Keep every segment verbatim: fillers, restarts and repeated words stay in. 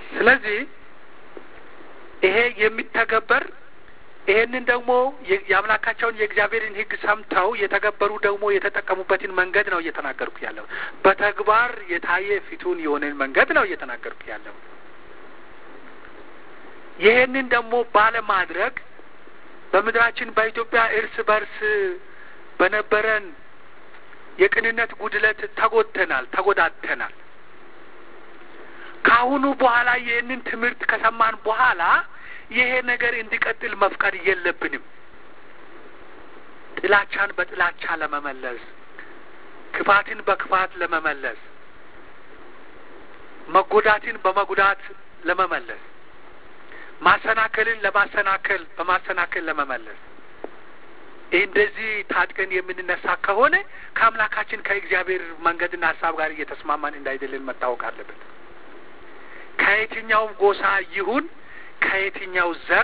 ስለዚህ ይሄ የሚተገበር ይሄንን ደግሞ የአምላካቸውን የእግዚአብሔርን ሕግ ሰምተው የተገበሩ ደግሞ የተጠቀሙበትን መንገድ ነው እየተናገርኩ ያለው። በተግባር የታየ ፊቱን የሆነን መንገድ ነው እየተናገርኩ ያለው። ይሄንን ደግሞ ባለማድረግ በምድራችን በኢትዮጵያ እርስ በርስ በነበረን የቅንነት ጉድለት ተጎድተናል፣ ተጎዳተናል። ካሁኑ በኋላ ይሄንን ትምህርት ከሰማን በኋላ ይሄ ነገር እንዲቀጥል መፍቀድ የለብንም። ጥላቻን በጥላቻ ለመመለስ፣ ክፋትን በክፋት ለመመለስ፣ መጎዳትን በመጉዳት ለመመለስ፣ ማሰናከልን ለማሰናከል በማሰናከል ለመመለስ እንደዚህ ታጥቀን የምንነሳ ከሆነ ከአምላካችን ከእግዚአብሔር መንገድና ሐሳብ ጋር እየተስማማን እንዳይደለን መታወቅ አለበት። ከየትኛውም ጎሳ ይሁን ከየትኛው ዘር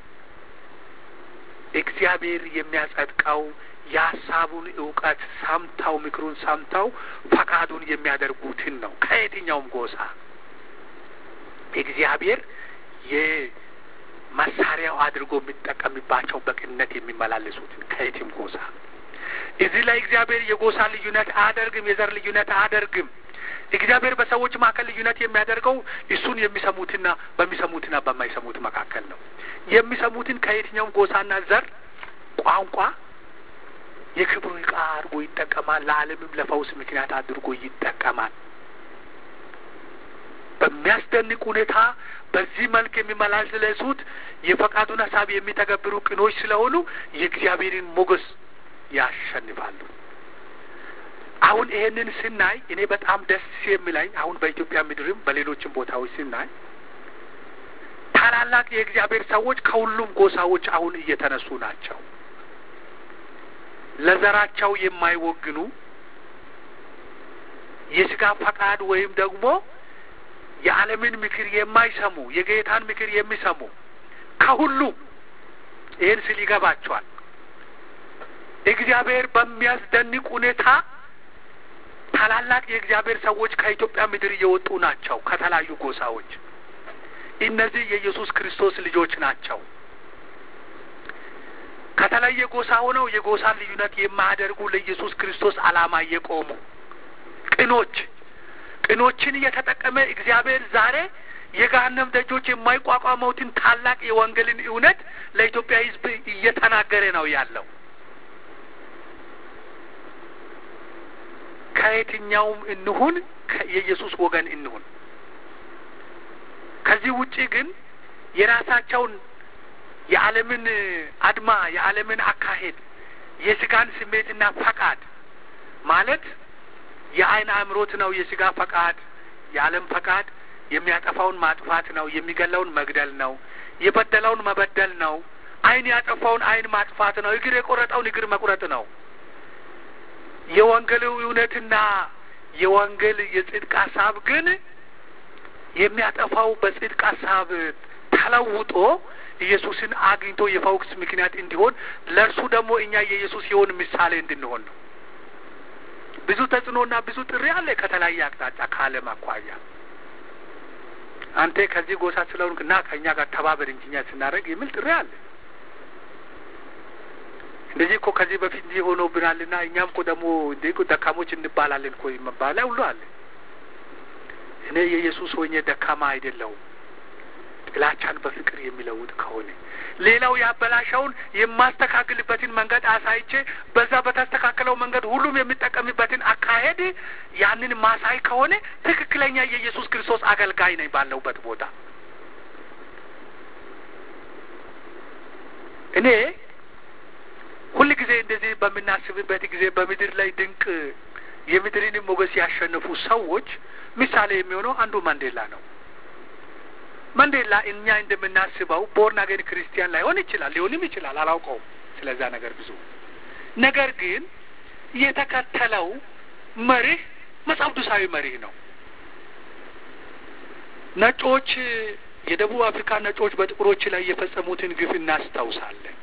እግዚአብሔር የሚያጸድቀው የሐሳቡን ዕውቀት ሰምተው ምክሩን ሰምተው ፈቃዱን የሚያደርጉትን ነው። ከየትኛውም ጎሳ እግዚአብሔር የመሳሪያው አድርጎ የሚጠቀምባቸው በቅንነት የሚመላለሱትን ከየትም ጎሳ። እዚህ ላይ እግዚአብሔር የጎሳ ልዩነት አያደርግም፣ የዘር ልዩነት አያደርግም። እግዚአብሔር በሰዎች መካከል ልዩነት የሚያደርገው እሱን የሚሰሙትና በሚሰሙትና በማይሰሙት መካከል ነው። የሚሰሙትን ከየትኛውም ጎሳና ዘር ቋንቋ የክብሩ ዕቃ አድርጎ ይጠቀማል። ለዓለምም ለፈውስ ምክንያት አድርጎ ይጠቀማል። በሚያስደንቅ ሁኔታ በዚህ መልክ የሚመላለሱት የፈቃዱን ሐሳብ የሚተገብሩ ቅኖች ስለሆኑ የእግዚአብሔርን ሞገስ ያሸንፋሉ። አሁን ይሄንን ስናይ እኔ በጣም ደስ የሚለኝ አሁን በኢትዮጵያ ምድርም በሌሎችም ቦታዎች ስናይ ታላላቅ የእግዚአብሔር ሰዎች ከሁሉም ጎሳዎች አሁን እየተነሱ ናቸው። ለዘራቸው የማይወግኑ የሥጋ ፈቃድ ወይም ደግሞ የዓለምን ምክር የማይሰሙ የጌታን ምክር የሚሰሙ ከሁሉም ይህን ስል ይገባቸዋል። እግዚአብሔር በሚያስደንቅ ሁኔታ ታላላቅ የእግዚአብሔር ሰዎች ከኢትዮጵያ ምድር እየወጡ ናቸው። ከተለያዩ ጎሳዎች እነዚህ የኢየሱስ ክርስቶስ ልጆች ናቸው። ከተለያየ ጎሳ ሆነው የጎሳን ልዩነት የማያደርጉ ለኢየሱስ ክርስቶስ ዓላማ የቆሙ ቅኖች ቅኖችን እየተጠቀመ እግዚአብሔር ዛሬ የገሃነም ደጆች የማይቋቋመውትን ታላቅ የወንጌልን እውነት ለኢትዮጵያ ሕዝብ እየተናገረ ነው ያለው። ከየትኛውም እንሁን የኢየሱስ ወገን እንሁን። ከዚህ ውጪ ግን የራሳቸውን የዓለምን አድማ የዓለምን አካሄድ የሥጋን ስሜትና ፈቃድ ማለት የዓይን አእምሮት ነው። የሥጋ ፈቃድ የዓለም ፈቃድ የሚያጠፋውን ማጥፋት ነው። የሚገለውን መግደል ነው። የበደለውን መበደል ነው። ዓይን ያጠፋውን ዓይን ማጥፋት ነው። እግር የቆረጠውን እግር መቁረጥ ነው። የወንጌል እውነትና የወንጌል የጽድቅ ሐሳብ ግን የሚያጠፋው በጽድቅ ሐሳብ ተለውጦ ኢየሱስን አግኝቶ የፈውስ ምክንያት እንዲሆን ለእርሱ ደግሞ እኛ የኢየሱስ የሆን ምሳሌ እንድንሆን ነው። ብዙ ተጽዕኖና ብዙ ጥሪ አለ ከተለያየ አቅጣጫ ከዓለም አኳያ። አንተ ከዚህ ጎሳ ስለሆንክ እና ከእኛ ጋር ተባበር እንጂ እኛ ስናደርግ የሚል ጥሪ አለ። እንደዚህ እኮ ከዚህ በፊት እንዲህ ሆኖብናልና እኛም እኮ ደግሞ እንዲህ እኮ ደካሞች እንባላለን እኮ መባል ሁሉ አለ። እኔ የኢየሱስ ሆኜ ደካማ አይደለሁም። ጥላቻን በፍቅር የሚለውጥ ከሆነ ሌላው ያበላሸውን የማስተካክልበትን መንገድ አሳይቼ በዛ በተስተካከለው መንገድ ሁሉም የሚጠቀምበትን አካሄድ ያንን ማሳይ ከሆነ ትክክለኛ የኢየሱስ ክርስቶስ አገልጋይ ነኝ ባለውበት ቦታ። እኔ ሁሉ ጊዜ እንደዚህ በምናስብበት ጊዜ በምድር ላይ ድንቅ የምድርን ሞገስ ያሸነፉ ሰዎች ምሳሌ የሚሆነው አንዱ ማንዴላ ነው። ማንዴላ እኛ እንደምናስበው ቦርን አገን ክርስቲያን ላይሆን ይችላል፣ ሊሆንም ይችላል፣ አላውቀውም ስለዛ ነገር ብዙ። ነገር ግን የተከተለው መርህ መጽሐፍ ቅዱሳዊ መርህ ነው። ነጮች የደቡብ አፍሪካ ነጮች በጥቁሮች ላይ የፈጸሙትን ግፍ እናስታውሳለን።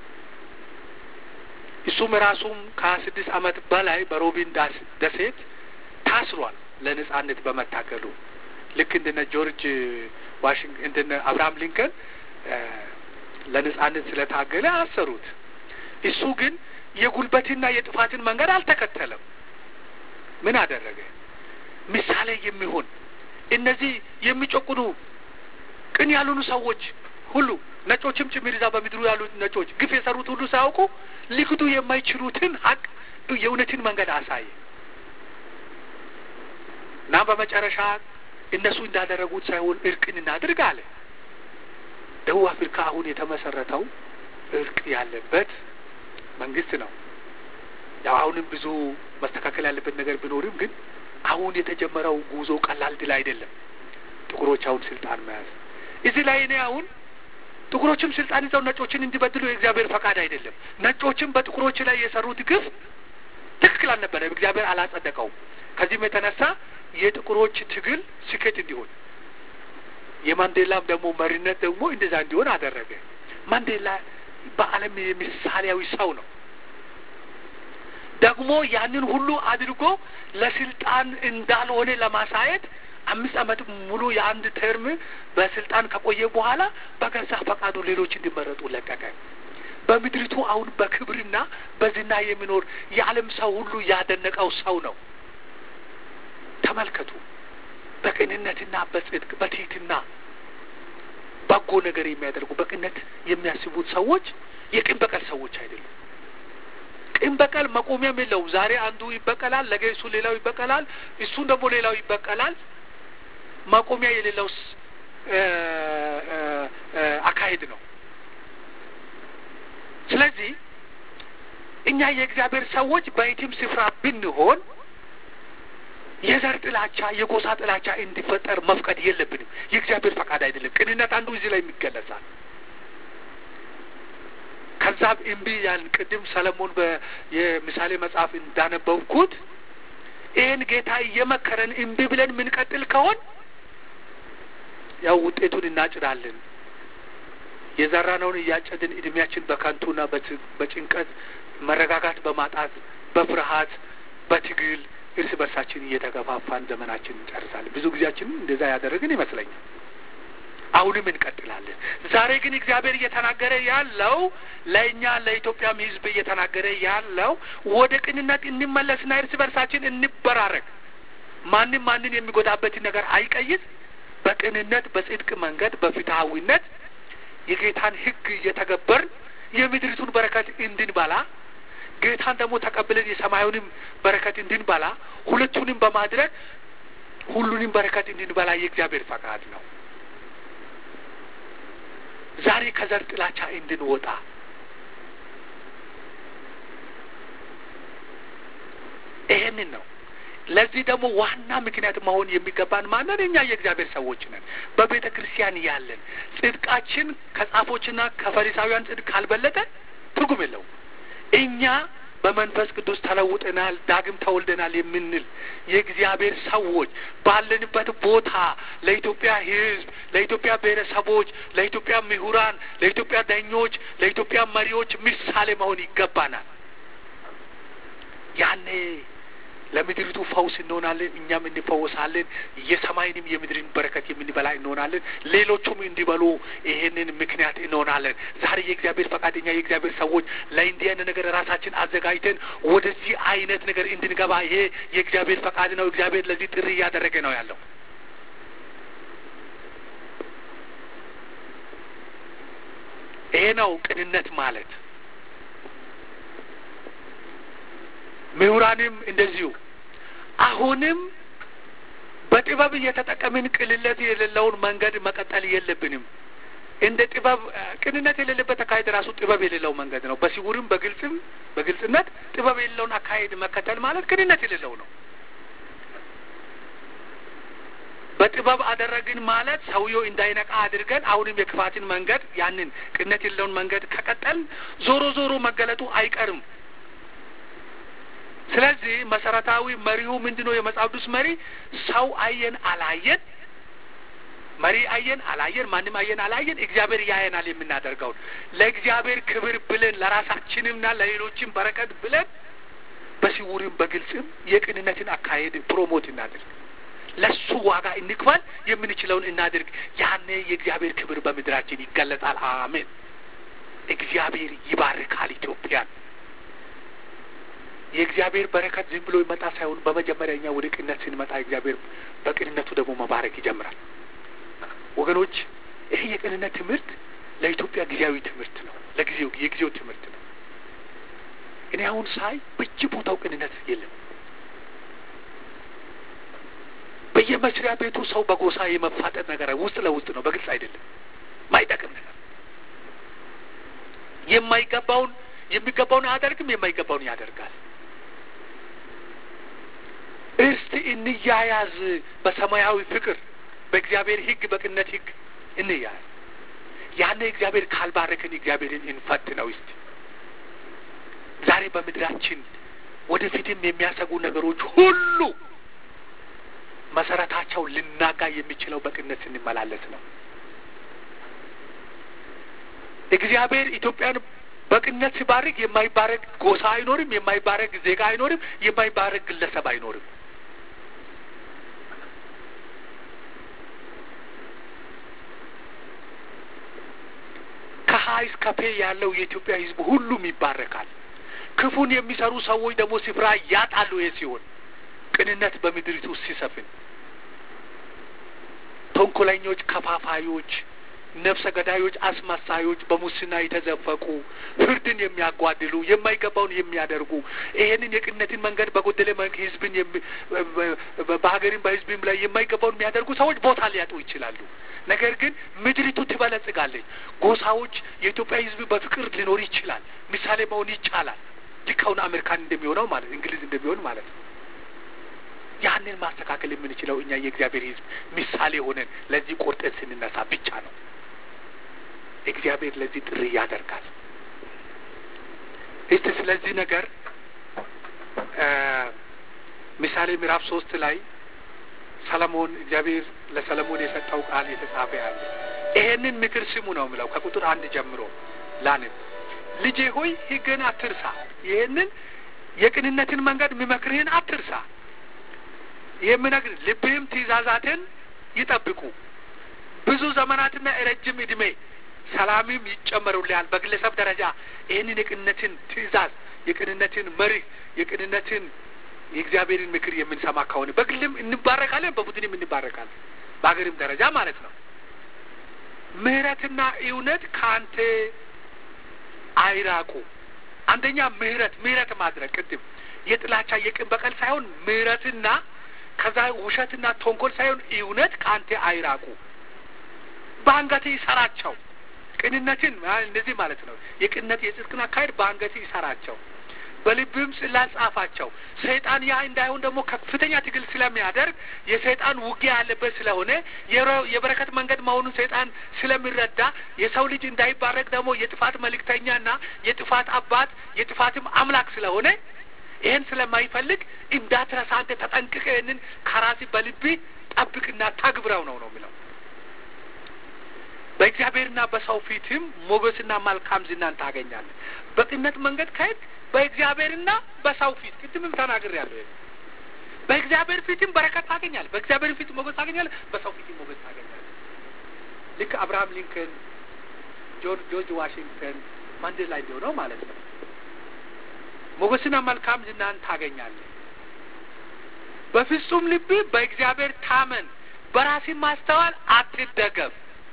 እሱም ራሱም ከሀያ ስድስት ዓመት በላይ በሮቢን ደሴት ታስሯል ለነጻነት በመታገሉ። ልክ እንደነ ጆርጅ ዋሽንግተን አብርሃም ሊንከን ለነጻነት ስለታገለ አሰሩት። እሱ ግን የጉልበትና የጥፋትን መንገድ አልተከተለም። ምን አደረገ? ምሳሌ የሚሆን እነዚህ የሚጨቁኑ ቅን ያሉኑ ሰዎች ሁሉ ነጮችም ጭምር እዛ በምድሩ ያሉት ነጮች ግፍ የሰሩት ሁሉ ሳያውቁ ሊክዱ የማይችሉትን ሀቅ የእውነትን መንገድ አሳየ እና በመጨረሻ እነሱ እንዳደረጉት ሳይሆን እርቅን እናድርግ አለ። ደቡብ አፍሪካ አሁን የተመሰረተው እርቅ ያለበት መንግስት ነው። ያው አሁንም ብዙ መስተካከል ያለበት ነገር ቢኖርም ግን አሁን የተጀመረው ጉዞ ቀላል ድል አይደለም። ጥቁሮች አሁን ስልጣን መያዝ እዚህ ላይ እኔ አሁን ጥቁሮችም ስልጣን ይዘው ነጮችን እንዲበድሉ የእግዚአብሔር ፈቃድ አይደለም። ነጮችም በጥቁሮች ላይ የሰሩት ግፍ ትክክል አልነበረም፣ እግዚአብሔር አላጸደቀውም። ከዚህም የተነሳ የጥቁሮች ትግል ስኬት እንዲሆን የማንዴላም ደግሞ መሪነት ደግሞ እንደዛ እንዲሆን አደረገ። ማንዴላ በዓለም ምሳሌያዊ ሰው ነው። ደግሞ ያንን ሁሉ አድርጎ ለስልጣን እንዳልሆነ ለማሳየት አምስት ዓመት ሙሉ የአንድ ተርም በስልጣን ከቆየ በኋላ በገዛ ፈቃዱ ሌሎች እንዲመረጡ ለቀቀ። በምድሪቱ አሁን በክብርና በዝና የሚኖር የዓለም ሰው ሁሉ ያደነቀው ሰው ነው። ተመልከቱ። በቅንነትና በጽድቅ በትህትና በጎ ነገር የሚያደርጉ በቅንነት የሚያስቡት ሰዎች የቅን በቀል ሰዎች አይደሉም። ቅን በቀል መቆሚያም የለውም። ዛሬ አንዱ ይበቀላል፣ ነገ እሱ ሌላው ይበቀላል፣ እሱን ደግሞ ሌላው ይበቀላል። ማቆሚያ የሌለው አካሄድ ነው። ስለዚህ እኛ የእግዚአብሔር ሰዎች በየትም ስፍራ ብንሆን የዘር ጥላቻ የጎሳ ጥላቻ እንዲፈጠር መፍቀድ የለብንም። የእግዚአብሔር ፈቃድ አይደለም። ቅንነት አንዱ እዚህ ላይ የሚገለጻል። ከዛም እምቢ ያልን ቅድም ሰለሞን በየምሳሌ መጽሐፍ እንዳነበብኩት ይህን ጌታ እየመከረን እምቢ ብለን ምንቀጥል ከሆን ያው ውጤቱን እናጭዳለን። የዘራነውን እያጨድን እድሜያችን በከንቱና በጭንቀት መረጋጋት በማጣት በፍርሃት በትግል እርስ በርሳችን እየተገፋፋን ዘመናችን እንጨርሳለን። ብዙ ጊዜያችን እንደዛ ያደረግን ይመስለኛል። አሁንም እንቀጥላለን። ዛሬ ግን እግዚአብሔር እየተናገረ ያለው ለእኛ ለኢትዮጵያም ሕዝብ እየተናገረ ያለው ወደ ቅንነት እንመለስና እርስ በርሳችን እንበራረቅ። ማንም ማንን የሚጎዳበትን ነገር አይቀይስ። በቅንነት በጽድቅ መንገድ በፍትሃዊነት የጌታን ሕግ እየተገበርን የምድሪቱን በረከት እንድንበላ ጌታን ደግሞ ተቀብለን የሰማዩንም በረከት እንድንበላ ሁለቱንም በማድረግ ሁሉንም በረከት እንድንበላ የእግዚአብሔር ፈቃድ ነው። ዛሬ ከዘር ጥላቻ እንድንወጣ ይሄንን ነው። ለዚህ ደግሞ ዋና ምክንያት መሆን የሚገባን ማንን? እኛ የእግዚአብሔር ሰዎች ነን። በቤተ ክርስቲያን ያለን ጽድቃችን ከጻፎችና ከፈሪሳውያን ጽድቅ ካልበለጠ ትርጉም የለውም። እኛ በመንፈስ ቅዱስ ተለውጠናል፣ ዳግም ተወልደናል የምንል የእግዚአብሔር ሰዎች ባለንበት ቦታ ለኢትዮጵያ ሕዝብ፣ ለኢትዮጵያ ብሔረሰቦች፣ ለኢትዮጵያ ምሁራን፣ ለኢትዮጵያ ዳኞች፣ ለኢትዮጵያ መሪዎች ምሳሌ መሆን ይገባናል። ያኔ ለምድሪቱ ፈውስ እንሆናለን፣ እኛም እንፈወሳለን። የሰማይንም የምድርን በረከት የምንበላ እንሆናለን። ሌሎቹም እንዲበሉ ይሄንን ምክንያት እንሆናለን። ዛሬ የእግዚአብሔር ፈቃደኛ የእግዚአብሔር ሰዎች ለእንዲህ አይነት ነገር ራሳችን አዘጋጅተን ወደዚህ አይነት ነገር እንድንገባ ይሄ የእግዚአብሔር ፈቃድ ነው። እግዚአብሔር ለዚህ ጥሪ እያደረገ ነው ያለው። ይሄ ነው ቅንነት ማለት። ምሁራንም እንደዚሁ አሁንም በጥበብ እየተጠቀምን ቅልለት የሌለውን መንገድ መቀጠል የለብንም። እንደ ጥበብ ቅንነት የሌለበት አካሄድ ራሱ ጥበብ የሌለው መንገድ ነው። በስውርም በግልጽም በግልጽነት ጥበብ የሌለውን አካሄድ መከተል ማለት ቅንነት የሌለው ነው። በጥበብ አደረግን ማለት ሰውየው እንዳይነቃ አድርገን አሁንም የክፋትን መንገድ ያንን ቅንነት የሌለውን መንገድ ከቀጠል ዞሮ ዞሮ መገለጡ አይቀርም። ስለዚህ መሰረታዊ መሪው ምንድነው? የመጽሐፍ ቅዱስ መሪ ሰው አየን አላየን፣ መሪ አየን አላየን፣ ማንም አየን አላየን፣ እግዚአብሔር ያየናል የምናደርገውን ለእግዚአብሔር ክብር ብለን ለራሳችንምና ለሌሎችም በረከት ብለን በስውርም በግልጽም የቅንነትን አካሄድ ፕሮሞት እናድርግ። ለሱ ዋጋ እንክፈል፣ የምንችለውን እናድርግ። ያኔ የእግዚአብሔር ክብር በምድራችን ይገለጣል። አሜን። እግዚአብሔር ይባርካል ኢትዮጵያን። የእግዚአብሔር በረከት ዝም ብሎ ይመጣ ሳይሆን በመጀመሪያኛ ወደ ቅንነት ስንመጣ እግዚአብሔር በቅንነቱ ደግሞ መባረክ ይጀምራል። ወገኖች ይሄ የቅንነት ትምህርት ለኢትዮጵያ ጊዜያዊ ትምህርት ነው። ለጊዜው የጊዜው ትምህርት ነው። እኔ አሁን ሳይ በየቦታው ቅንነት የለም። በየመስሪያ ቤቱ ሰው በጎሳ የመፋጠጥ ነገር ውስጥ ለውስጥ ነው፣ በግልጽ አይደለም። ማይጠቅም ነገር የማይገባውን የሚገባውን አያደርግም፣ የማይገባውን ያደርጋል። እስቲ እንያያዝ በሰማያዊ ፍቅር፣ በእግዚአብሔር ሕግ፣ በቅንነት ሕግ እንያያዝ። ያኔ እግዚአብሔር ካልባረከን እግዚአብሔርን እንፈትነው። እስቲ ዛሬ በምድራችን ወደፊትም የሚያሰጉ ነገሮች ሁሉ መሰረታቸው ልናጋ የሚችለው በቅንነት ስንመላለስ ነው። እግዚአብሔር ኢትዮጵያን በቅንነት ሲባርክ የማይባረክ ጎሳ አይኖርም፣ የማይባረክ ዜጋ አይኖርም፣ የማይባረክ ግለሰብ አይኖርም። ከሀ እስከ ፐ ያለው የኢትዮጵያ ሕዝብ ሁሉም ይባረካል። ክፉን የሚሰሩ ሰዎች ደግሞ ስፍራ ያጣሉ። ሲሆን ቅንነት በምድሪቱ ሲሰፍን ተንኮለኞች፣ ከፋፋዮች፣ ነፍሰ ገዳዮች፣ አስመሳዮች፣ በሙስና የተዘፈቁ፣ ፍርድን የሚያጓድሉ፣ የማይገባውን የሚያደርጉ፣ ይሄንን የቅንነትን መንገድ በጎደለ መንገድ ህዝብን በሀገሪም በህዝብም ላይ የማይገባውን የሚያደርጉ ሰዎች ቦታ ሊያጡ ይችላሉ። ነገር ግን ምድሪቱ ትበለጽጋለች። ጎሳዎች፣ የኢትዮጵያ ህዝብ በፍቅር ሊኖር ይችላል። ምሳሌ መሆን ይቻላል። ልክ አሁን አሜሪካን እንደሚሆነው ማለት እንግሊዝ እንደሚሆን ማለት ነው። ያንን ማስተካከል የምንችለው እኛ የእግዚአብሔር ህዝብ ምሳሌ ሆነን ለዚህ ቆርጠን ስንነሳ ብቻ ነው። እግዚአብሔር ለዚህ ጥሪ ያደርጋል። እስቲ ስለዚህ ነገር ምሳሌ ምዕራፍ ሶስት ላይ ሰለሞን እግዚአብሔር ለሰለሞን የሰጠው ቃል የተጻፈ ያለ ይሄንን ምክር ስሙ ነው የሚለው ከቁጥር አንድ ጀምሮ ላንብ። ልጄ ሆይ ሕግን አትርሳ፣ ይሄንን የቅንነትን መንገድ የሚመክርህን አትርሳ። የምነግር ልብህም ትእዛዛትን ይጠብቁ፣ ብዙ ዘመናትና ረጅም እድሜ ሰላምም ይጨመሩልሃል። በግለሰብ ደረጃ ይሄንን የቅንነትን ትእዛዝ፣ የቅንነትን መርህ፣ የቅንነትን የእግዚአብሔርን ምክር የምንሰማ ከሆነ በግልም እንባረካለን፣ በቡድንም እንባረካለን፣ በሀገርም ደረጃ ማለት ነው። ምህረትና እውነት ካንተ አይራቁ። አንደኛ ምህረት ምህረት ማድረግ ቅድም የጥላቻ የቅን በቀል ሳይሆን ምህረትና ከዛ ውሸትና ተንኮል ሳይሆን እውነት ካንተ አይራቁ። በአንገቴ ይሰራቸው። ቅንነትን እንደዚህ ማለት ነው። የቅንነት የጽድቅን አካሄድ በአንገቴ ይሰራቸው፣ በልብም ጽላት ጻፋቸው። ሰይጣን ያ እንዳይሆን ደግሞ ከፍተኛ ትግል ስለሚያደርግ የሰይጣን ውጊያ ያለበት ስለሆነ የበረከት መንገድ መሆኑን ሰይጣን ስለሚረዳ የሰው ልጅ እንዳይባረክ ደግሞ የጥፋት መልእክተኛና የጥፋት አባት የጥፋትም አምላክ ስለሆነ ይሄን ስለማይፈልግ እንዳትረሳ አንተ ተጠንቅቀህ ይሄንን ከራሲ በልብ ጠብቅና ተግብረው ነው ነው የሚለው። በእግዚአብሔርና በሰው ፊትም ሞገስና መልካም ዝናን ታገኛለህ። በቅንነት መንገድ ከሄድ በእግዚአብሔርና በሰው ፊት ቅድምም ተናግሬያለሁ። በእግዚአብሔር ፊትም በረከት ታገኛለህ፣ በእግዚአብሔር ፊት ሞገስ ታገኛለህ፣ በሰው ፊት ሞገስ ታገኛለህ። ልክ አብርሃም ሊንከን፣ ጆርጅ ጆርጅ ዋሽንግተን፣ ማንዴላ እንደሆነው ማለት ነው። ሞገስና መልካም ዝናን ታገኛለህ። በፍጹም ልብ በእግዚአብሔር ታመን፣ በራስህ ማስተዋል አትደገፍ።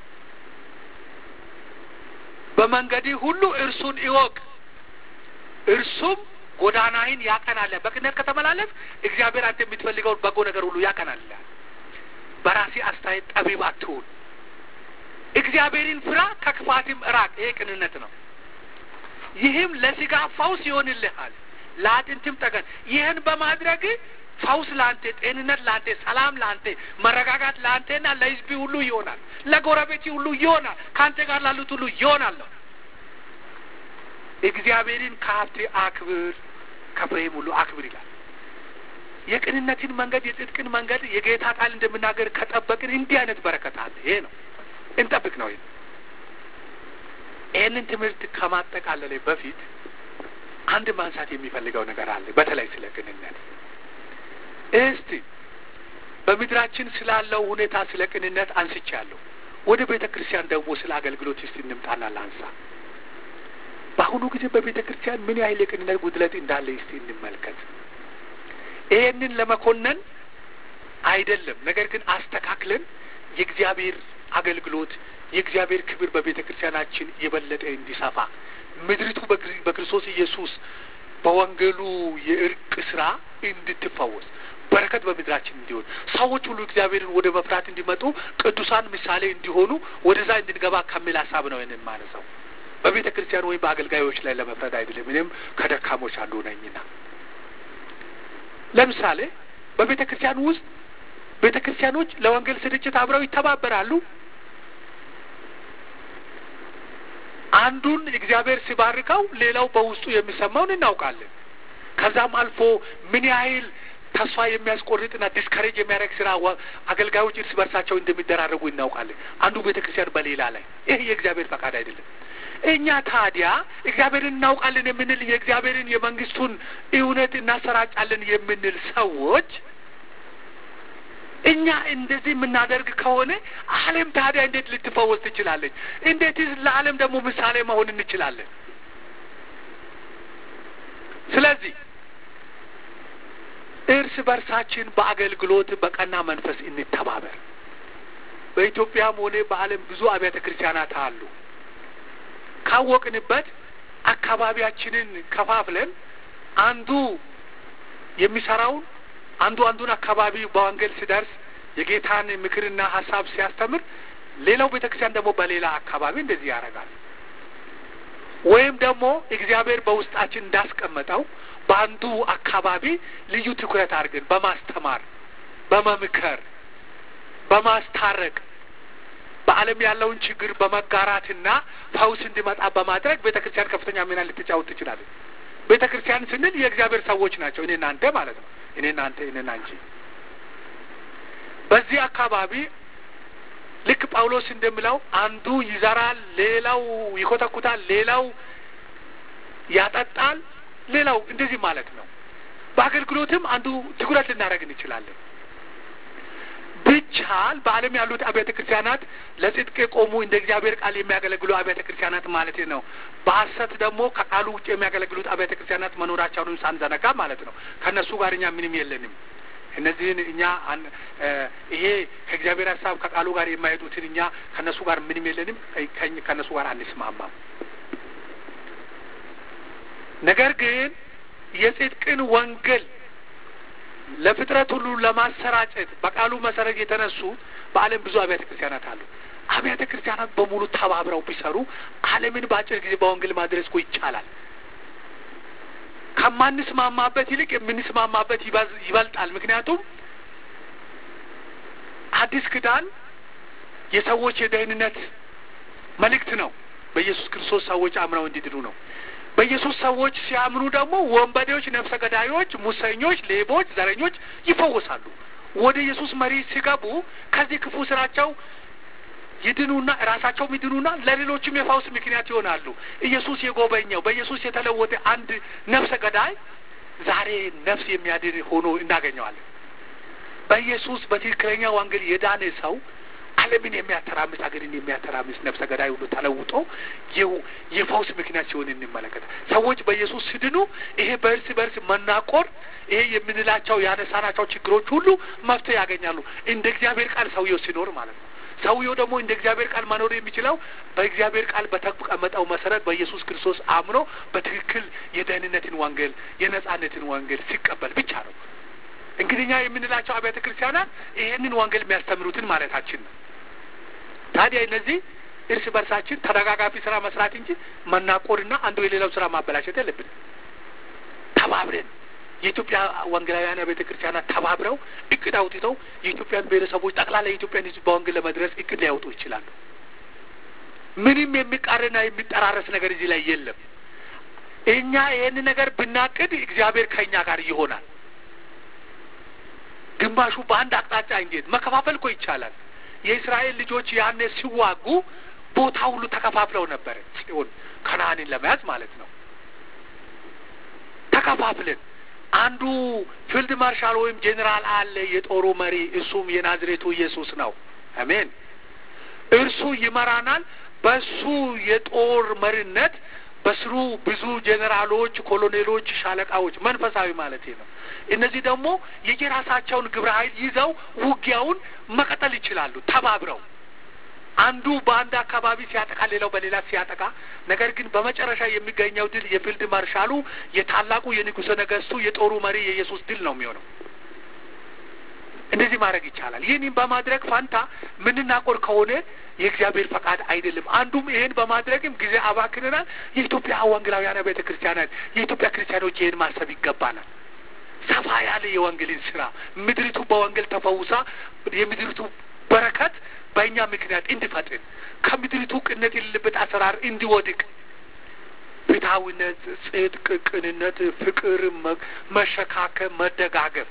በመንገድህ ሁሉ እርሱን እወቅ፣ እርሱም ጎዳናህን ያቀናል። በቅንነት ከተመላለስ እግዚአብሔር አንተ የምትፈልገውን በጎ ነገር ሁሉ ያቀናል። በራስህ አስተያየት ጠቢብ አትሁን። እግዚአብሔርን ፍራ፣ ከክፋትም ራቅ። ይሄ ቅንነት ነው። ይህም ለስጋ ፈውስ ይሆንልሃል፣ ለአጥንትም ጠገን። ይህን በማድረግ ፈውስ ለአንተ፣ ጤንነት ለአንተ፣ ሰላም ለአንተ፣ መረጋጋት ለአንተና ለሕዝብ ሁሉ ይሆናል፣ ለጎረቤት ሁሉ ይሆናል፣ ከአንተ ጋር ላሉት ሁሉ ይሆናል። እግዚአብሔርን ከሀብት አክብር፣ ከፍሬም ሁሉ አክብር ይላል። የቅንነትን መንገድ የጽድቅን መንገድ የጌታ ቃል እንደምናገር ከጠበቅን እንዲህ አይነት በረከት አለ። ይሄ ነው እንጠብቅ ነው። ይሄንን ትምህርት ከማጠቃለሌ በፊት አንድ ማንሳት የሚፈልገው ነገር አለ። በተለይ ስለ ቅንነት እስቲ በምድራችን ስላለው ሁኔታ ስለ ቅንነት አንስቻለሁ። ወደ ቤተ ክርስቲያን ደግሞ ስለ አገልግሎት እስቲ እንምጣና ላንሳ። በአሁኑ ጊዜ በቤተ ክርስቲያን ምን ያህል የቅንነት ጉድለት እንዳለ እስቲ እንመልከት። ይሄንን ለመኮነን አይደለም፣ ነገር ግን አስተካክለን የእግዚአብሔር አገልግሎት የእግዚአብሔር ክብር በቤተ ክርስቲያናችን የበለጠ እንዲሰፋ ምድሪቱ በክርስቶስ ኢየሱስ በወንጌሉ የእርቅ ስራ እንድትፈወስ በረከት በምድራችን እንዲሆን ሰዎች ሁሉ እግዚአብሔርን ወደ መፍራት እንዲመጡ ቅዱሳን ምሳሌ እንዲሆኑ ወደዛ እንድንገባ ከሚል ሀሳብ ነው ይሄንን ማነሳው። በቤተ ክርስቲያን ወይም በአገልጋዮች ላይ ለመፍረድ አይደለም። እኔም ከደካሞች አንዱ ነኝና ለምሳሌ በቤተ ክርስቲያን ውስጥ ቤተ ክርስቲያኖች ለወንጌል ስርጭት አብረው ይተባበራሉ። አንዱን እግዚአብሔር ሲባርከው ሌላው በውስጡ የሚሰማውን እናውቃለን። ከዛም አልፎ ምን ያህል ተስፋ የሚያስቆርጥና ዲስከሬጅ የሚያደርግ ስራ አገልጋዮች እርስ በርሳቸው እንደሚደራረጉ እናውቃለን፣ አንዱ ቤተ ክርስቲያን በሌላ ላይ። ይሄ የእግዚአብሔር ፈቃድ አይደለም። እኛ ታዲያ እግዚአብሔርን እናውቃለን የምንል የእግዚአብሔርን የመንግስቱን እውነት እናሰራጫለን የምንል ሰዎች እኛ እንደዚህ የምናደርግ ከሆነ ዓለም ታዲያ እንዴት ልትፈወስ ትችላለች? እንዴት ለዓለም ደግሞ ምሳሌ መሆን እንችላለን? ስለዚህ እርስ በርሳችን በአገልግሎት በቀና መንፈስ እንተባበር። በኢትዮጵያም ሆነ በዓለም ብዙ አብያተ ክርስቲያናት አሉ። ካወቅንበት አካባቢያችንን ከፋፍለን አንዱ የሚሰራውን አንዱ አንዱን አካባቢ በወንጌል ሲደርስ የጌታን ምክርና ሐሳብ ሲያስተምር ሌላው ቤተክርስቲያን ደግሞ በሌላ አካባቢ እንደዚህ ያደርጋል። ወይም ደግሞ እግዚአብሔር በውስጣችን እንዳስቀመጠው በአንዱ አካባቢ ልዩ ትኩረት አድርገን በማስተማር በመምከር በማስታረቅ በዓለም ያለውን ችግር በመጋራትና ፈውስ እንዲመጣ በማድረግ ቤተክርስቲያን ከፍተኛ ሚና ልትጫወት ትችላለች። ቤተክርስቲያን ስንል የእግዚአብሔር ሰዎች ናቸው፣ እኔና አንተ ማለት ነው። እኔና አንተ እኔና አንቺ በዚህ አካባቢ ልክ ጳውሎስ እንደሚለው አንዱ ይዘራል፣ ሌላው ይኮተኩታል፣ ሌላው ያጠጣል፣ ሌላው እንደዚህ ማለት ነው። በአገልግሎትም አንዱ ትኩረት ልናደርግ እንችላለን። ብቻል በዓለም ያሉት አብያተ ክርስቲያናት ለጽድቅ የቆሙ እንደ እግዚአብሔር ቃል የሚያገለግሉ አብያተ ክርስቲያናት ማለት ነው። በሐሰት ደግሞ ከቃሉ ውጭ የሚያገለግሉት አብያተ ክርስቲያናት መኖራቸውን ሳንዘነጋ ማለት ነው። ከነሱ ጋር እኛ ምንም የለንም። እነዚህን እኛ ይሄ ከእግዚአብሔር ሐሳብ ከቃሉ ጋር የማይሄዱትን እኛ ከነሱ ጋር ምንም የለንም፣ ከነሱ ጋር አንስማማም። ነገር ግን የጽድቅን ወንጌል ለፍጥረት ሁሉ ለማሰራጨት በቃሉ መሰረት የተነሱ በዓለም ብዙ አብያተ ክርስቲያናት አሉ። አብያተ ክርስቲያናት በሙሉ ተባብረው ቢሰሩ ዓለምን በአጭር ጊዜ በወንጌል ማድረስ እኮ ይቻላል። ከማንስማማበት ይልቅ የምንስማማበት ይበልጣል። ምክንያቱም አዲስ ኪዳን የሰዎች የደህንነት መልእክት ነው። በኢየሱስ ክርስቶስ ሰዎች አምነው እንዲድኑ ነው። በኢየሱስ ሰዎች ሲያምኑ ደግሞ ወንበዴዎች፣ ነፍሰ ገዳዮች፣ ሙሰኞች፣ ሌቦች፣ ዘረኞች ይፈወሳሉ። ወደ ኢየሱስ መሪ ሲገቡ ከዚህ ክፉ ስራቸው ይድኑና ራሳቸው ይድኑና ለሌሎችም የፈውስ ምክንያት ይሆናሉ። ኢየሱስ የጎበኘው በኢየሱስ የተለወጠ አንድ ነፍሰ ገዳይ ዛሬ ነፍስ የሚያድን ሆኖ እናገኘዋለን። በኢየሱስ በትክክለኛ ወንጌል የዳነ ሰው ዓለምን የሚያተራምስ አገርን የሚያተራምስ ነፍሰ ገዳይ ሁሉ ተለውጦ የፈውስ ምክንያት ሲሆን እንመለከታለን። ሰዎች በኢየሱስ ሲድኑ ይሄ በእርስ በርስ መናቆር ይሄ የምንላቸው ያነሳናቸው ችግሮች ሁሉ መፍትሄ ያገኛሉ። እንደ እግዚአብሔር ቃል ሰውየው ሲኖር ማለት ነው። ሰውየው ደግሞ እንደ እግዚአብሔር ቃል መኖር የሚችለው በእግዚአብሔር ቃል በተቀመጠው መሰረት በኢየሱስ ክርስቶስ አምኖ በትክክል የደህንነትን ወንጌል የነጻነትን ወንጌል ሲቀበል ብቻ ነው። እንግዲህ እኛ የምንላቸው አብያተ ክርስቲያናት ይሄንን ወንጌል የሚያስተምሩትን ማለታችን ነው። ታዲያ እነዚህ እርስ በርሳችን ተደጋጋፊ ስራ መስራት እንጂ መናቆርና አንዱ የሌላው ስራ ማበላሸት የለብንም። ተባብረን የኢትዮጵያ ወንጌላውያን አብያተ ክርስቲያናት ተባብረው እቅድ አውጥተው የኢትዮጵያን ብሔረሰቦች ጠቅላላ የኢትዮጵያን ሕዝብ በወንጌል ለመድረስ እቅድ ሊያወጡ ይችላሉ። ምንም የሚቃረና የሚጠራረስ ነገር እዚህ ላይ የለም። እኛ ይሄን ነገር ብናቅድ እግዚአብሔር ከኛ ጋር ይሆናል። ግማሹ በአንድ አቅጣጫ እንዴት መከፋፈል እኮ ይቻላል። የእስራኤል ልጆች ያኔ ሲዋጉ ቦታ ሁሉ ተከፋፍለው ነበር፣ ጽዮን ከነዓንን ለመያዝ ማለት ነው። ተከፋፍለን አንዱ ፊልድ ማርሻል ወይም ጄኔራል አለ የጦሩ መሪ እሱም የናዝሬቱ ኢየሱስ ነው አሜን እርሱ ይመራናል በሱ የጦር መሪነት በስሩ ብዙ ጄኔራሎች ኮሎኔሎች ሻለቃዎች መንፈሳዊ ማለት ነው እነዚህ ደግሞ የየራሳቸውን ግብረ ኃይል ይዘው ውጊያውን መቀጠል ይችላሉ ተባብረው አንዱ በአንድ አካባቢ ሲያጠቃ ሌላው በሌላ ሲያጠቃ ነገር ግን በመጨረሻ የሚገኘው ድል የፊልድ ማርሻሉ የታላቁ የንጉሠ ነገሥቱ የጦሩ መሪ የኢየሱስ ድል ነው የሚሆነው እንደዚህ ማድረግ ይቻላል ይህንን በማድረግ ፋንታ ምንናቆር ከሆነ የእግዚአብሔር ፈቃድ አይደለም አንዱም ይሄን በማድረግም ጊዜ አባክነናል የኢትዮጵያ ወንጌላውያን ቤተክርስቲያናት የኢትዮጵያ ክርስቲያኖች ይሄን ማሰብ ይገባናል ሰፋ ያለ የወንጌልን ስራ ምድሪቱ በወንጌል ተፈውሳ የምድሪቱ በረከት በእኛ ምክንያት እንዲፈጥን ከምድሪቱ ቅነት የሌለበት አሰራር እንዲወድቅ ፍትሐዊነት ጽድቅ ቅንነት ፍቅር መሸካከም መደጋገፍ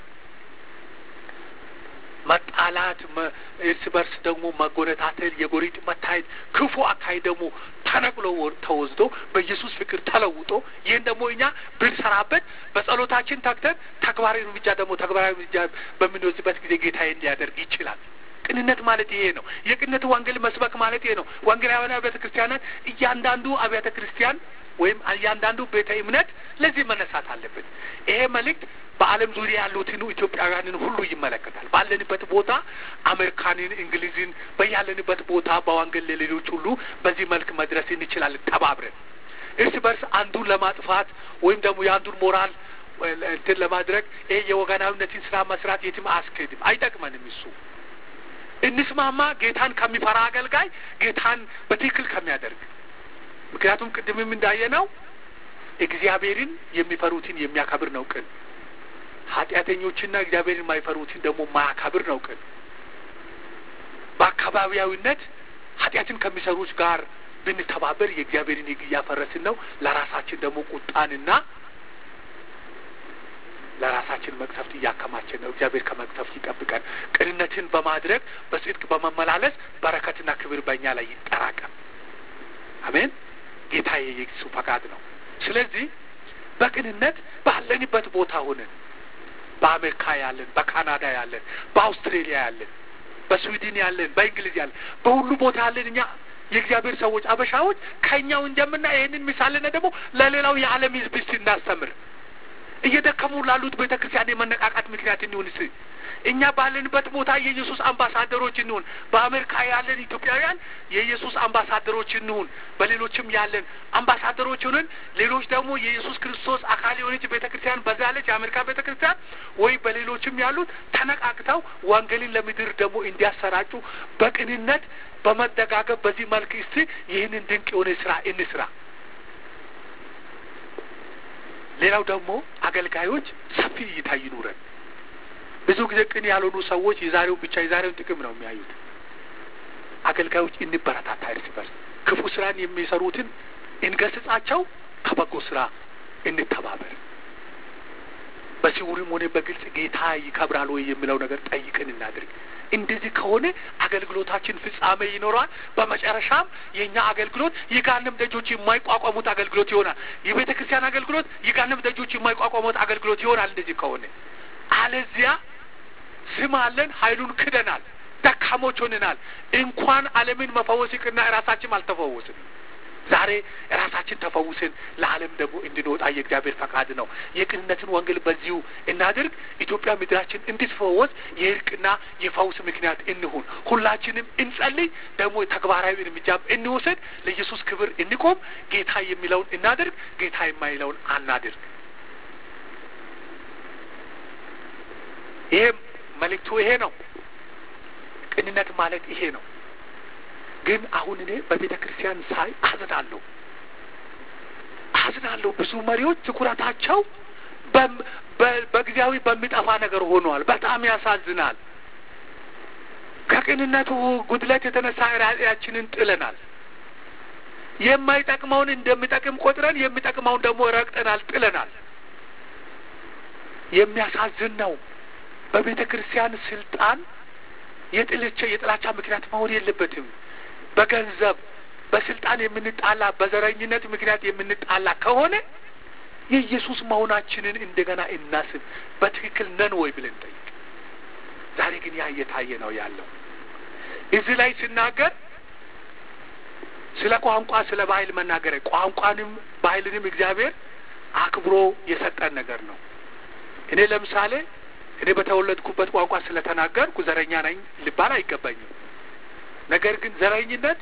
መጣላት እርስ በርስ ደግሞ መጎነታተል የጎሪጥ መታየት ክፉ አካይ ደግሞ ተነቅሎ ተወስዶ በኢየሱስ ፍቅር ተለውጦ ይህን ደግሞ እኛ ብንሰራበት በጸሎታችን ተግተን ተግባራዊ እርምጃ ደግሞ ተግባራዊ እርምጃ በምንወስድበት ጊዜ ጌታ እንዲያደርግ ይችላል ቅንነት ማለት ይሄ ነው የቅንነት ወንጌል መስበክ ማለት ይሄ ነው ወንጌላውያን ቤተ ክርስቲያናት እያንዳንዱ አብያተ ክርስቲያን ወይም እያንዳንዱ ቤተ እምነት ለዚህ መነሳት አለበት ይሄ መልእክት በዓለም ዙሪያ ያሉትን ኢትዮጵያውያንን ሁሉ ይመለከታል ባለንበት ቦታ አሜሪካንን እንግሊዝን በያለንበት ቦታ በወንጌል ለሌሎች ሁሉ በዚህ መልክ መድረስ እንችላለን ተባብረን እርስ በርስ አንዱን ለማጥፋት ወይም ደግሞ የአንዱን ሞራል እንትን ለማድረግ ይሄ የወገናዊነትን ስራ መስራት የትም አያስኬድም አይጠቅመንም እሱ እንስማማ ጌታን ከሚፈራ አገልጋይ ጌታን በትክክል ከሚያደርግ ምክንያቱም ቅድምም እንዳየነው እግዚአብሔርን የሚፈሩትን የሚያከብር ነው ቅን ኃጢአተኞችና እግዚአብሔርን የማይፈሩትን ደግሞ ማያከብር ነው ቅን በአካባቢያዊነት ኃጢአትን ከሚሰሩት ጋር ብንተባበር የእግዚአብሔርን ሕግ እያፈረስን ነው ለራሳችን ደግሞ ቁጣንና ለራሳችን መቅሰፍት እያከማችን ነው እግዚአብሔር ከመቅሰፍት ይጠብቀን ቅንነትን በማድረግ በጽድቅ በመመላለስ በረከትና ክብር በእኛ ላይ ይጠራቀም አሜን ጌታ የኢየሱስ ፈቃድ ነው ስለዚህ በቅንነት ባለንበት ቦታ ሆነን በአሜሪካ ያለን በካናዳ ያለን በአውስትራሊያ ያለን በስዊድን ያለን በእንግሊዝ ያለን በሁሉ ቦታ ያለን እኛ የእግዚአብሔር ሰዎች አበሻዎች ከኛው እንጀምና ይሄንን ምሳሌና ደግሞ ለሌላው የዓለም ሕዝብ እናስተምር እየደከሙ ላሉት ቤተክርስቲያን የመነቃቃት ምክንያት እንሁንስ እኛ ባለንበት ቦታ የኢየሱስ አምባሳደሮች እንሁን በአሜሪካ ያለን ኢትዮጵያውያን የኢየሱስ አምባሳደሮች እንሁን በሌሎችም ያለን አምባሳደሮች ሆነን ሌሎች ደግሞ የኢየሱስ ክርስቶስ አካል የሆነች ቤተክርስቲያን በዛለች የአሜሪካ ቤተክርስቲያን ወይ በሌሎችም ያሉት ተነቃቅተው ወንጌልን ለምድር ደግሞ እንዲያሰራጩ በቅንነት በመደጋገፍ በዚህ መልክ እስቲ ይህንን ድንቅ የሆነ ስራ እንስራ ሌላው ደግሞ አገልጋዮች ሰፊ እይታ ይኑረን ብዙ ጊዜ ቅን ያልሆኑ ሰዎች የዛሬው ብቻ የዛሬውን ጥቅም ነው የሚያዩት አገልጋዮች እንበረታታ እርስ በርስ ክፉ ስራን የሚሰሩትን እንገስጻቸው ከበጎ ስራ እንተባበር በስውርም ሆነ በግልጽ ጌታ ይከብራል ወይ የሚለው ነገር ጠይቀን እናድርግ እንደዚህ ከሆነ አገልግሎታችን ፍጻሜ ይኖራል በመጨረሻም የኛ አገልግሎት የጋንም ደጆች የማይቋቋሙት አገልግሎት ይሆናል የቤተ ክርስቲያን አገልግሎት የጋንም ደጆች የማይቋቋሙት አገልግሎት ይሆናል እንደዚህ ከሆነ አለዚያ ስማለን ኃይሉን ክደናል ደካሞች ሆነናል እንኳን ዓለምን መፈወስ ይቅርና ራሳችን አልተፈወስን ዛሬ ራሳችን ተፈውሰን ለዓለም ደግሞ እንድንወጣ የእግዚአብሔር ፈቃድ ነው የቅንነትን ወንጌል በዚሁ እናድርግ ኢትዮጵያ ምድራችን እንድትፈወስ የእርቅና የፈውስ ምክንያት እንሁን ሁላችንም እንጸልይ ደግሞ ተግባራዊ እርምጃም እንወስድ ለኢየሱስ ክብር እንቆም ጌታ የሚለውን እናድርግ ጌታ የማይለውን አናድርግ ይሄ መልእክቱ ይሄ ነው ቅንነት ማለት ይሄ ነው ግን አሁን እኔ በቤተ ክርስቲያን ሳይ አዝናለሁ አዝናለሁ ብዙ መሪዎች ትኩረታቸው በጊዜያዊ በሚጠፋ ነገር ሆኗል በጣም ያሳዝናል ከቅንነቱ ጉድለት የተነሳ ራእያችንን ጥለናል የማይጠቅመውን እንደሚጠቅም ቆጥረን የሚጠቅመውን ደግሞ ረግጠናል ጥለናል የሚያሳዝን ነው በቤተ ክርስቲያን ስልጣን የጥልቻ የጥላቻ ምክንያት መሆን የለበትም በገንዘብ በስልጣን የምንጣላ በዘረኝነት ምክንያት የምንጣላ ከሆነ የኢየሱስ መሆናችንን እንደገና እናስብ። በትክክል ነን ወይ ብለን ጠይቅ። ዛሬ ግን ያ እየታየ ነው ያለው። እዚህ ላይ ሲናገር ስለ ቋንቋ ስለ ባህል መናገር ቋንቋንም ባህልንም እግዚአብሔር አክብሮ የሰጠን ነገር ነው። እኔ ለምሳሌ እኔ በተወለድኩበት ቋንቋ ስለተናገርኩ ዘረኛ ነኝ ልባል አይገባኝም። ነገር ግን ዘረኝነት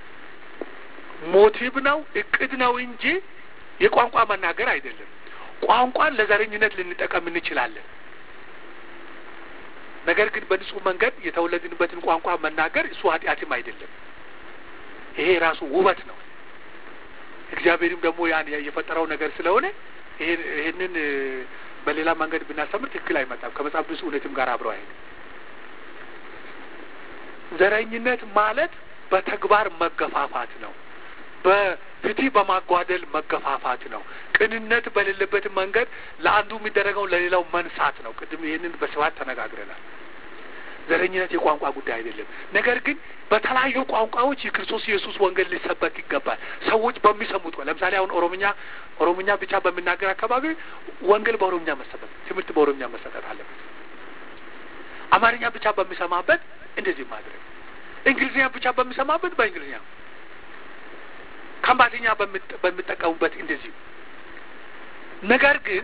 ሞቲቭ ነው እቅድ ነው እንጂ የቋንቋ መናገር አይደለም። ቋንቋን ለዘረኝነት ልንጠቀም እንችላለን። ነገር ግን በንጹህ መንገድ የተወለድንበትን ቋንቋ መናገር እሱ ኃጢአትም አይደለም። ይሄ ራሱ ውበት ነው። እግዚአብሔርም ደግሞ ያን የፈጠረው ነገር ስለሆነ ይሄንን በሌላ መንገድ ብናስተምር ትክክል አይመጣም። ከመጽሐፍ ቅዱስ እውነትም ጋር አብረው አይሄድ። ዘረኝነት ማለት በተግባር መገፋፋት ነው። በፍትህ በማጓደል መገፋፋት ነው። ቅንነት በሌለበት መንገድ ለአንዱ የሚደረገው ለሌላው መንሳት ነው። ቅድም ይሄንን በስፋት ተነጋግረናል። ዘረኝነት የቋንቋ ጉዳይ አይደለም። ነገር ግን በተለያዩ ቋንቋዎች የክርስቶስ ኢየሱስ ወንጌል ሊሰበክ ይገባል። ሰዎች በሚሰሙት ለምሳሌ አሁን ኦሮምኛ ኦሮምኛ ብቻ በሚናገር አካባቢ ወንጌል በኦሮምኛ መሰበክ፣ ትምህርት በኦሮምኛ መሰጠት አለበት። አማርኛ ብቻ በሚሰማበት እንደዚህ ማድረግ፣ እንግሊዝኛ ብቻ በሚሰማበት በእንግሊዝኛ፣ ካምባተኛ በሚጠቀሙበት እንደዚህ። ነገር ግን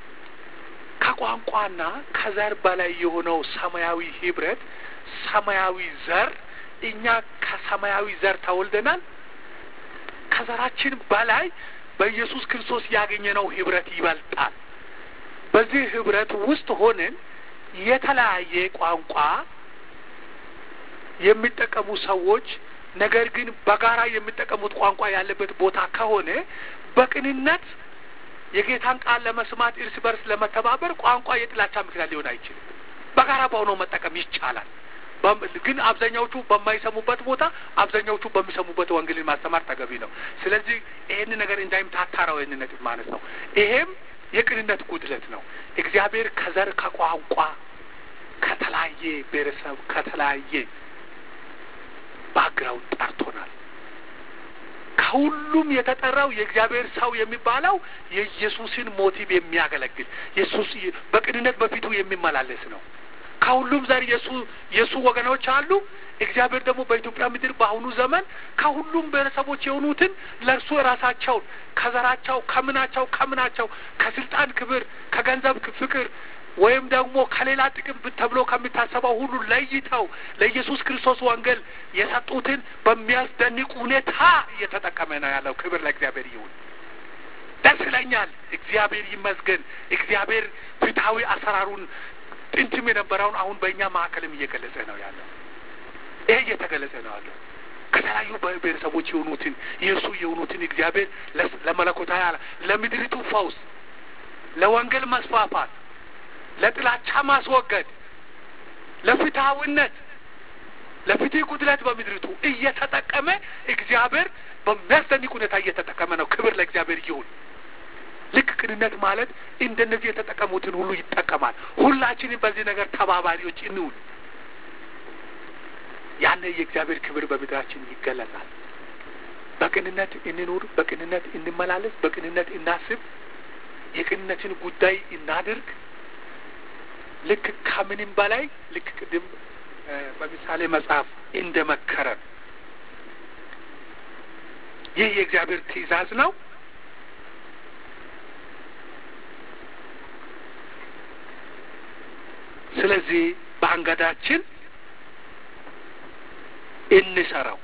ከቋንቋና ከዘር በላይ የሆነው ሰማያዊ ህብረት ሰማያዊ ዘር እኛ ከሰማያዊ ዘር ተወልደናል። ከዘራችን በላይ በኢየሱስ ክርስቶስ ያገኘነው ህብረት ይበልጣል። በዚህ ህብረት ውስጥ ሆነን የተለያየ ቋንቋ የሚጠቀሙ ሰዎች ነገር ግን በጋራ የሚጠቀሙት ቋንቋ ያለበት ቦታ ከሆነ በቅንነት የጌታን ቃል ለመስማት እርስ በርስ ለመተባበር ቋንቋ የጥላቻ ምክንያት ሊሆን አይችልም። በጋራ በሆነው መጠቀም ይቻላል። ግን አብዛኛዎቹ በማይሰሙበት ቦታ አብዛኛዎቹ በሚሰሙበት ወንጌልን ማስተማር ተገቢ ነው። ስለዚህ ይሄን ነገር እንዳይምታታራው ይሄን ነገር ማለት ነው። ይሄም የቅንነት ጉድለት ነው። እግዚአብሔር ከዘር ከቋንቋ ከተለያየ ብሔረሰብ ከተለያየ ባግራውንድ ጠርቶናል። ከሁሉም የተጠራው የእግዚአብሔር ሰው የሚባለው የኢየሱስን ሞቲቭ የሚያገለግል ኢየሱስ በቅንነት በፊቱ የሚመላለስ ነው። ከሁሉም ዘር የሱ የሱ ወገኖች አሉ። እግዚአብሔር ደግሞ በኢትዮጵያ ምድር በአሁኑ ዘመን ከሁሉም ብሔረሰቦች የሆኑትን ለእርሱ ራሳቸውን ከዘራቸው ከምናቸው ከምናቸው ከስልጣን ክብር ከገንዘብ ፍቅር ወይም ደግሞ ከሌላ ጥቅም ተብሎ ከሚታሰበው ሁሉ ለይተው ለኢየሱስ ክርስቶስ ወንጌል የሰጡትን በሚያስደንቅ ሁኔታ እየተጠቀመ ነው ያለው። ክብር ለእግዚአብሔር ይሁን። ደስ ይለኛል። እግዚአብሔር ይመስገን። እግዚአብሔር ፍትሐዊ አሰራሩን ጥንትም የነበረውን አሁን በእኛ ማዕከልም እየገለጸ ነው ያለው። ይሄ እየተገለጸ ነው ያለው። ከተለያዩ ብሔረሰቦች የሆኑትን የእሱ የሆኑትን እግዚአብሔር ለመለኮታዊ ለምድሪቱ ፈውስ፣ ለወንጌል መስፋፋት፣ ለጥላቻ ማስወገድ፣ ለፍትሐዊነት፣ ለፍትህ ጉድለት በምድሪቱ እየተጠቀመ እግዚአብሔር በሚያስደንቅ ሁኔታ እየተጠቀመ ነው። ክብር ለእግዚአብሔር ይሁን። ልክ ቅንነት ማለት እንደነዚህ የተጠቀሙትን ሁሉ ይጠቀማል። ሁላችንም በዚህ ነገር ተባባሪዎች እንሁን። ያኔ የእግዚአብሔር ክብር በምድራችን ይገለጻል። በቅንነት እንኑር፣ በቅንነት እንመላለስ፣ በቅንነት እናስብ፣ የቅንነትን ጉዳይ እናድርግ። ልክ ከምንም በላይ ልክ ቅድም በምሳሌ መጽሐፍ እንደመከረን ይህ የእግዚአብሔር ትእዛዝ ነው። ስለዚህ በአንገዳችን እንሰራው።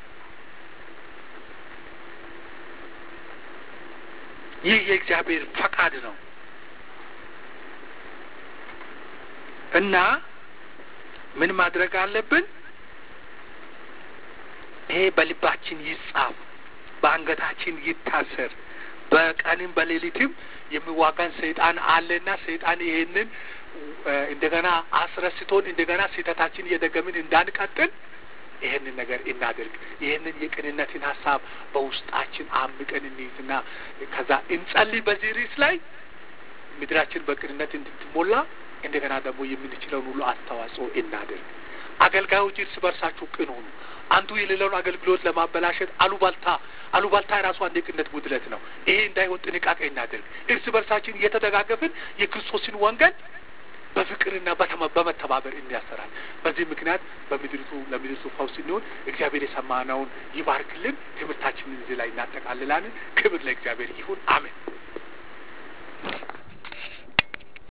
ይህ የእግዚአብሔር ፈቃድ ነው እና ምን ማድረግ አለብን? ይሄ በልባችን ይጻፍ፣ በአንገታችን ይታሰር። በቀንም በሌሊትም የሚዋጋን ሰይጣን አለና ሰይጣን ይሄንን እንደገና አስረስቶን እንደገና ስህተታችን እየደገምን እንዳንቀጥል ይሄንን ነገር እናድርግ። ይሄንን የቅንነትን ሀሳብ በውስጣችን አምቀን እንይዝና ከዛ እንጸልይ። በዚህ ርዕስ ላይ ምድራችን በቅንነት እንድትሞላ እንደገና ደግሞ የምንችለውን ሁሉ አስተዋጽኦ እናድርግ። አገልጋዮች እርስ በርሳችሁ ቅን ሁኑ። አንዱ የሌላውን አገልግሎት ለማበላሸት አሉባልታ አሉባልታ የራሱ አንድነት ጉድለት ነው። ይሄ እንዳይሆን ጥንቃቄ እናድርግ። እርስ በርሳችን እየተደጋገፍን የክርስቶስን ወንጌል በፍቅርና በመተባበር እንያሰራል። በዚህ ምክንያት በምድሪቱ ለምድሪቱ ፈውስ እንዲሆን እግዚአብሔር የሰማነውን ይባርክልን። ትምህርታችንን እዚህ ላይ እናጠቃልላለን። ክብር ለእግዚአብሔር ይሁን። አሜን።